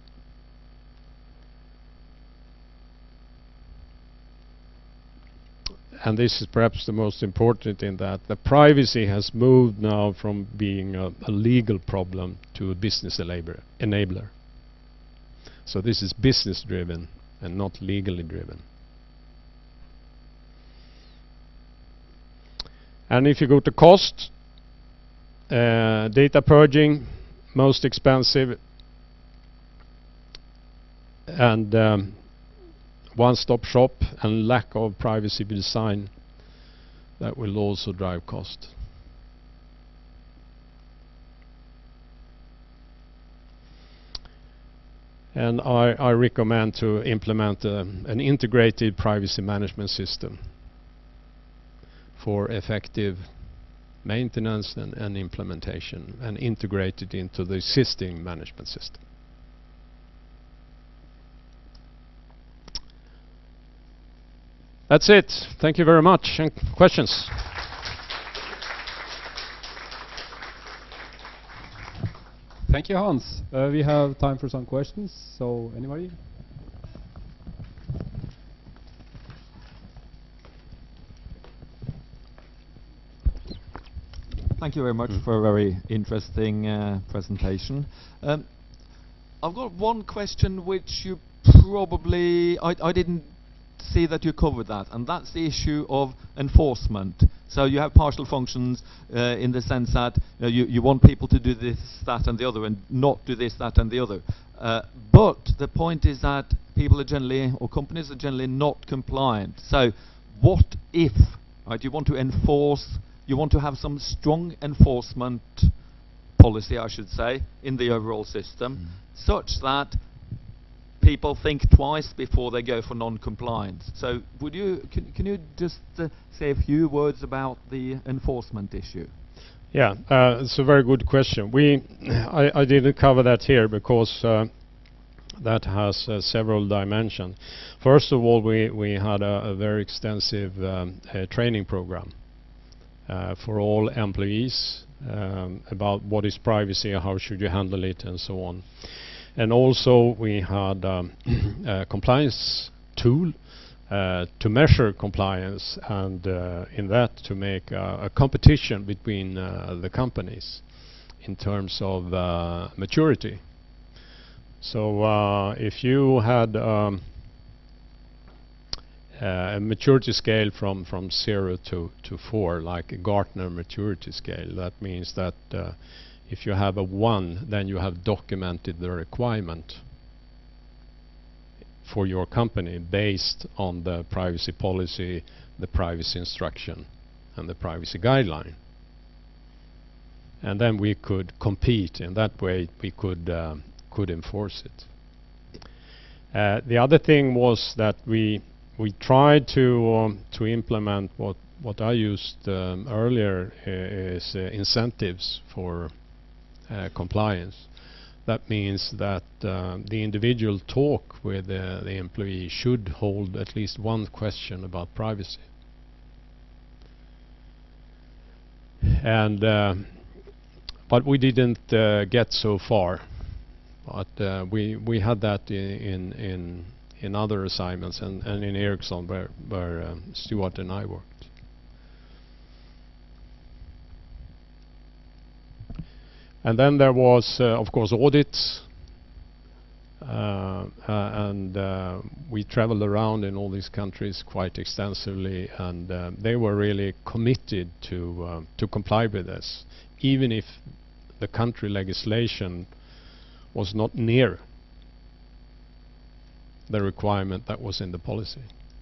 And this is perhaps the most important, in that the privacy has moved now from being a, a legal problem to a business enabler. enabler. So this is business driven and not legally driven. And if you go to cost, uh, data purging, most expensive, and um, one-stop shop and lack of privacy design, that will also drive cost. And I, I recommend to implement uh, an integrated privacy management system for effective maintenance and, and implementation, and integrate it into the existing management system. That's it. Thank you very much. And questions? Thank you, Hans. Uh, we have time for some questions. So, anybody? Thank you very much for a very interesting uh, presentation. Um, I've got one question which you probably, I, I didn't see that you covered that, and that's the issue of enforcement. So you have partial functions uh, in the sense that you, know, you, you want people to do this, that and the other, and not do this, that and the other. Uh, but the point is that people are generally, or companies are generally not compliant. So what if, right, you want to enforce, you want to have some strong enforcement policy, I should say, in the overall system, mm. such that people think twice before they go for non-compliance. So would you, can, can you just uh, say a few words about the enforcement issue? Yeah, uh, it's a very good question. We, I, I didn't cover that here because uh, that has uh, several dimensions. First of all, we, we had a, a very extensive um, uh, training program uh, for all employees um, about what is privacy, how should you handle it, and so on. And also we had um, a compliance tool uh, to measure compliance, and uh, in that to make uh, a competition between uh, the companies in terms of uh, maturity. So uh, if you had um, uh, a maturity scale from, from zero to, to four, like a Gartner maturity scale, that means that uh, if you have a one, then you have documented the requirement for your company based on the privacy policy, the privacy instruction, and the privacy guideline. And then we could compete. In that way, we could um, could enforce it. Uh, the other thing was that we we tried to um, to implement what what I used um, earlier uh, is uh, incentives for Uh, compliance. That means that uh, the individual talk with uh, the employee should hold at least one question about privacy. And uh, but we didn't uh, get so far. But uh, we we had that in in in, in other assignments, and, and in Ericsson where where um, Stuart and I worked. And then there was, uh, of course, audits, uh, uh, and uh, we traveled around in all these countries quite extensively, and uh, they were really committed to uh, to comply with this, even if the country legislation was not near the requirement that was in the policy.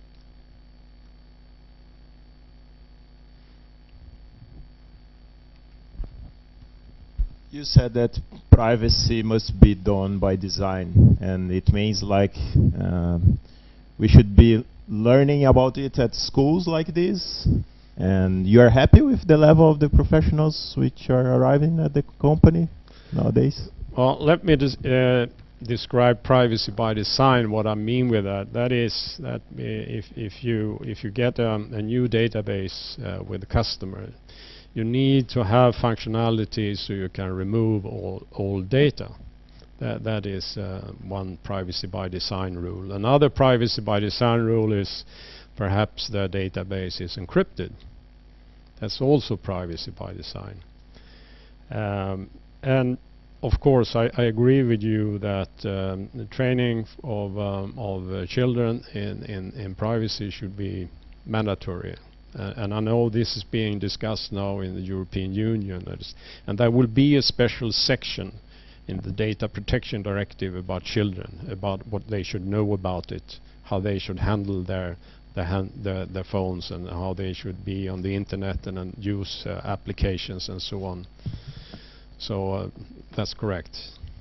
You said that privacy must be done by design, and it means like um, we should be learning about it at schools like this. And you are happy with the level of the professionals which are arriving at the company nowadays? Well, let me des uh, describe privacy by design. What I mean with that, that is that uh, if if you if you get um, a new database uh, with a customer, you need to have functionality so you can remove all, all data. That, that is uh, one privacy by design rule. Another privacy by design rule is perhaps the database is encrypted. That's also privacy by design. Um, and of course, I, I agree with you that um, the training f of, um, of uh, children in, in, in privacy should be mandatory. Uh, and I know this is being discussed now in the European Union, and there will be a special section in the Data Protection Directive about children, about what they should know about it, how they should handle their their, han their, their phones, and how they should be on the internet and, and use uh, applications and so on. So uh, that's correct.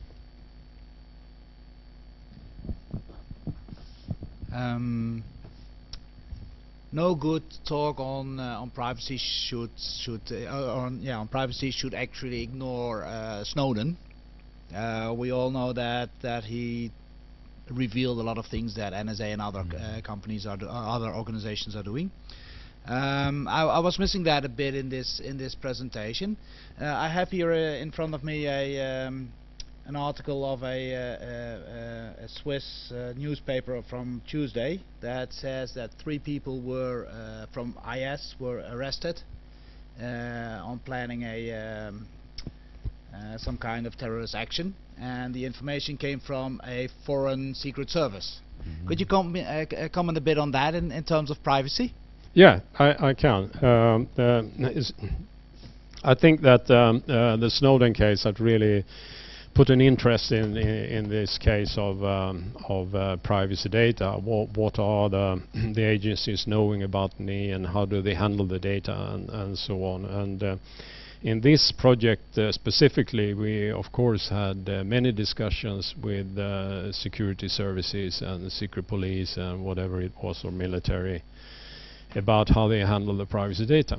Um, No good talk on uh, on privacy should should uh, on yeah on privacy should actually ignore uh, Snowden. Uh, we all know that that he revealed a lot of things that N S A and other uh, companies are do uh, other organizations are doing. Um, I, I was missing that a bit in this in this presentation. Uh, I have here uh, in front of me a um, an article of a, uh, uh, a Swiss uh, newspaper from Tuesday that says that three people were uh, from I S were arrested uh, on planning a um, uh, some kind of terrorist action, and the information came from a foreign secret service. Mm-hmm. Could you com uh, c- uh, comment a bit on that in, in terms of privacy? Yeah, I, I can. Um, uh, is I think that um, uh, the Snowden case had really put an interest in in, in this case of um, of uh, privacy data. What what are the the agencies knowing about me, and how do they handle the data, and, and so on. And uh, in this project uh, specifically, we of course had uh, many discussions with uh, security services and the secret police and whatever it was, or military, about how they handle the privacy data.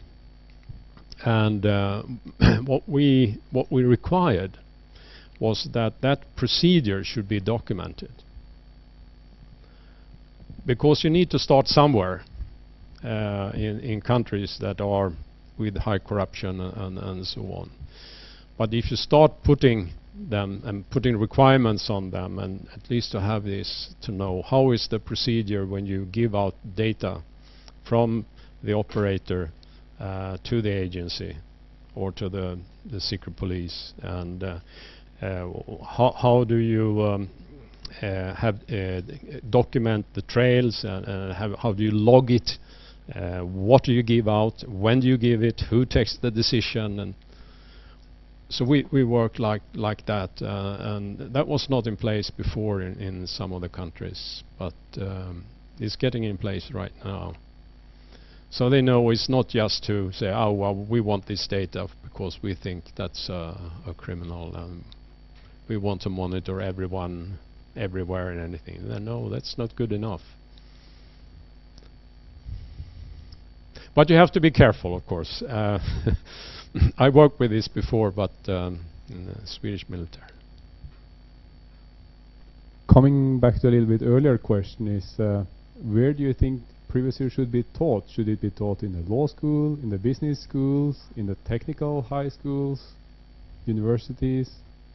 And uh, what we what we required was that that procedure should be documented, because you need to start somewhere uh, in in countries that are with high corruption and, and, and so on. But if you start putting them and putting requirements on them, and at least to have this, to know how is the procedure when you give out data from the operator uh, to the agency or to the, the secret police, and uh, uh, how, how do you um, uh, have uh, document the trails, and uh, have, how do you log it, uh, what do you give out, when do you give it, who takes the decision. And so we, we work like like that, uh, and that was not in place before in, in some of the countries, but um, it's getting in place right now. So they know it's not just to say, oh, well, we want this data because we think that's uh, a criminal, and we want to monitor everyone, everywhere and anything. Then no, that's not good enough. But you have to be careful, of course. Uh, I worked with this before, but um, in the Swedish military. Coming back to a little bit earlier question is, uh, where do you think privacy should be taught? Should it be taught in the law school, in the business schools, in the technical high schools, universities?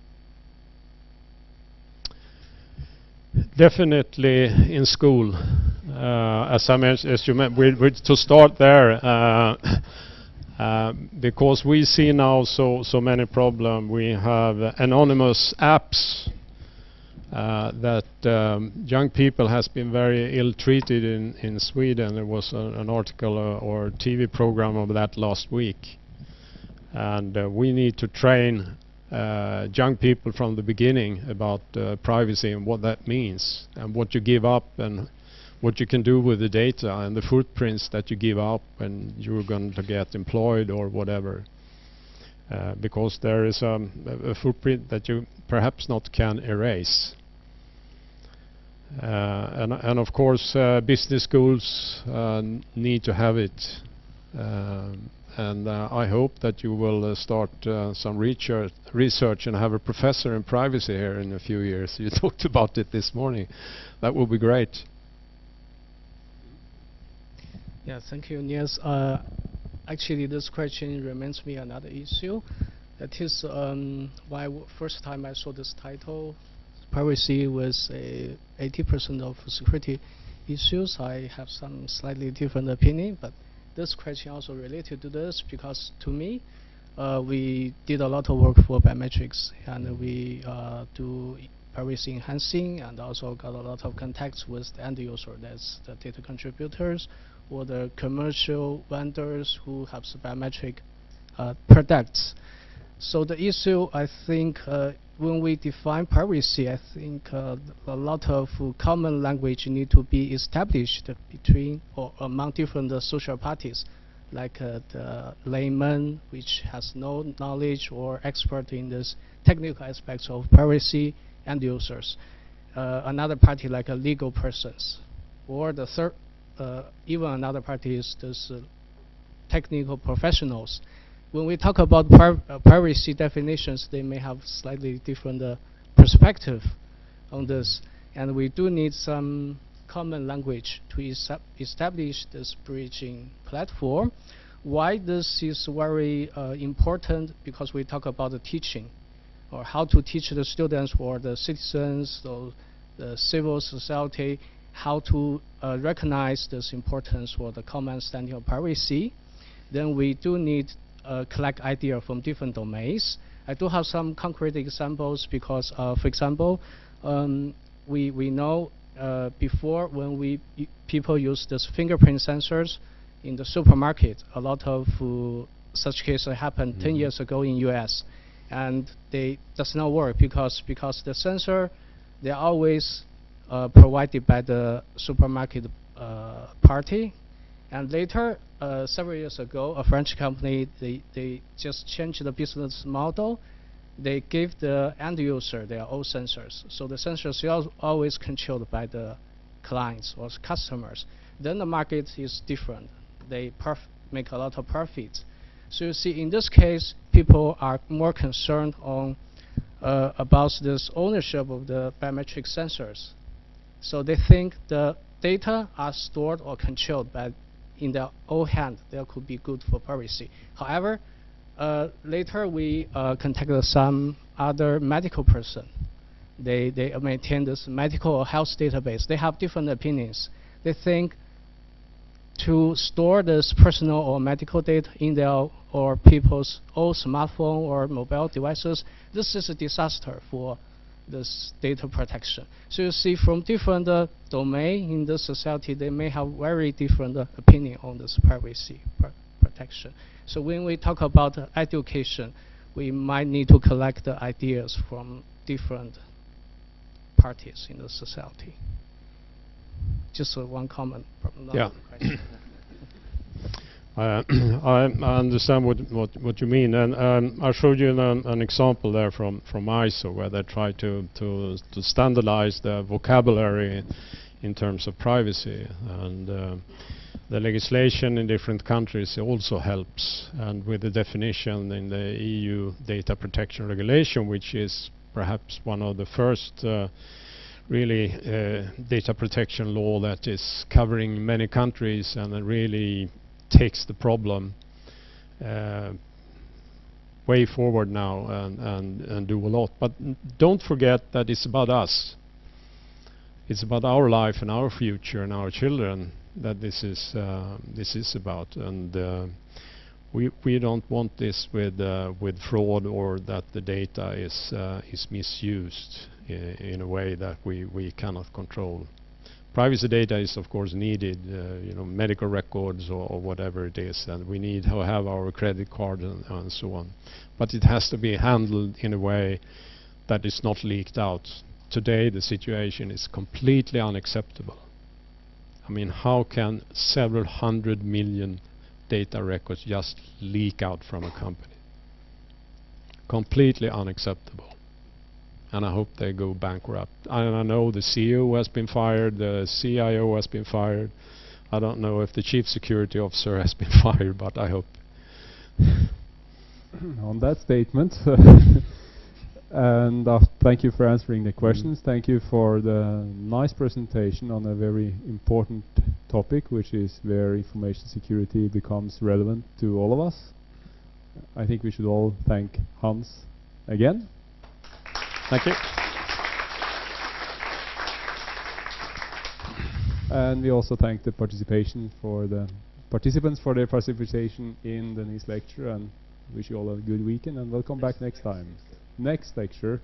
Definitely in school. Uh, as I mentioned, as you meant, we, we to start there, uh, uh, because we see now so so many problems. We have uh, anonymous apps uh, that um, young people has been very ill treated in in Sweden. There was a, an article uh, or T V program of that last week, and uh, we need to train Uh, young people from the beginning about uh, privacy and what that means, and what you give up, and what you can do with the data, and the footprints that you give up when you're going to get employed or whatever, uh, because there is um, a, a footprint that you perhaps not can erase. Uh, and, and of course uh, business schools uh, need to have it. Um, And uh, I hope that you will uh, start uh, some research, research and have a professor in privacy here in a few years. You talked about it this morning. That would be great. Yeah, thank you, Niels. Uh, actually, this question reminds me another issue. That is, um, when I w first time I saw this title, privacy was a eighty percent of security issues. I have some slightly different opinion, but this question also related to this, because to me, uh, we did a lot of work for biometrics, and we uh, do privacy enhancing, and also got a lot of contacts with the end user, that's the data contributors or the commercial vendors who have the biometric uh, products. So the issue, I think, uh, when we define privacy, I think uh, a lot of uh, common language need to be established between or among different uh, social parties, like uh, the layman, which has no knowledge or expert in this technical aspects of privacy, and users. Uh, another party, like a legal persons, or the third, uh, even another party is this uh, technical professionals. When we talk about pri uh, privacy definitions, they may have slightly different uh, perspective on this. and we do need some common language to esa- establish this bridging platform. Why this is very uh, important? Because we talk about the teaching, or how to teach the students or the citizens, or the civil society, how to uh, recognize this importance for the common understanding of privacy. Then we do need uh, collect idea from different domains. I do have some concrete examples because, uh, for example, um, we we know uh, before when we people use this fingerprint sensors in the supermarket, a lot of uh, such cases happened mm-hmm. ten years ago in U S, and they does not work because because the sensor they are always uh, provided by the supermarket uh, party, and later uh, several years ago a French company they they just changed the business model. They give the end user their own sensors, so the sensors are al always controlled by the clients or customers. Then the market is different. They perf make a lot of profits. So you see, in this case, people are more concerned on uh, about this ownership of the biometric sensors. So they think the data are stored or controlled by in their own hand. That could be good for privacy. However, uh, later we uh, contacted some other medical person. They they maintain this medical or health database. They have different opinions. They think to store this personal or medical data in their or people's own smartphone or mobile devices, this is a disaster for this data protection. So you see, from different uh, domain in the society, they may have very different uh, opinion on this privacy pr protection. So when we talk about uh, education, we might need to collect the ideas from different parties in the society. Just uh, one comment. Yeah. uh, I, I understand what, what what you mean, and um, I showed you an, an example there from from I S O where they try to to to standardize the vocabulary in terms of privacy, and uh, the legislation in different countries also helps, and with the definition in the E U data protection regulation, which is perhaps one of the first uh, really uh, data protection law that is covering many countries, and it really takes the problem uh, way forward now, and, and, and do a lot. But n don't forget that it's about us. It's about our life and our future and our children that this is uh, this is about, and uh, we we don't want this with uh, with fraud, or that the data is uh, is misused in a way that we, we cannot control. Privacy data is of course needed, uh, you know, medical records or, or whatever it is, and we need to have our credit card and, and so on. But it has to be handled in a way that is not leaked out. Today the situation is completely unacceptable. I mean, how can several hundred million data records just leak out from a company? Completely unacceptable. And I hope they go bankrupt. And I know the C E O has been fired, the C I O has been fired. I don't know if the chief security officer has been fired, but I hope. On that statement, and uh, thank you for answering the questions. Mm. Thank you for the nice presentation on a very important topic, which is where information security becomes relevant to all of us. I think we should all thank Hans again. Thank you. And we also thank the participation for the participants for their participation in the NIS lecture, and wish you all a good weekend, and welcome back next time. Next lecture.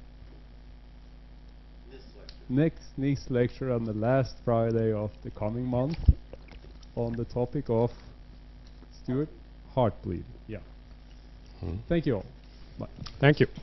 Next NIS lecture on the last Friday of the coming month on the topic of Stuart Heartbleed. Yeah. Mm. Thank you all. Bye. Thank you.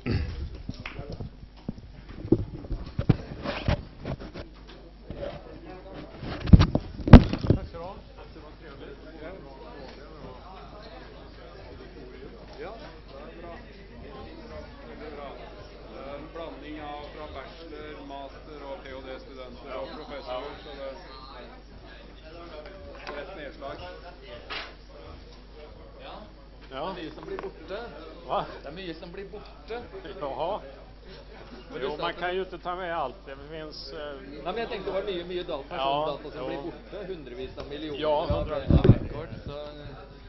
Ja. Det er mye som blir borte. Hva? Det er mye som blir borte. Jaha. Jo, man kan ju inte ta med allt. Det finns... eh, Nei, men jeg tenkte det var mye, mye data, Ja, persondata som jo. blir borte. Hundrevis av millioner Ja, av hundre- av record, så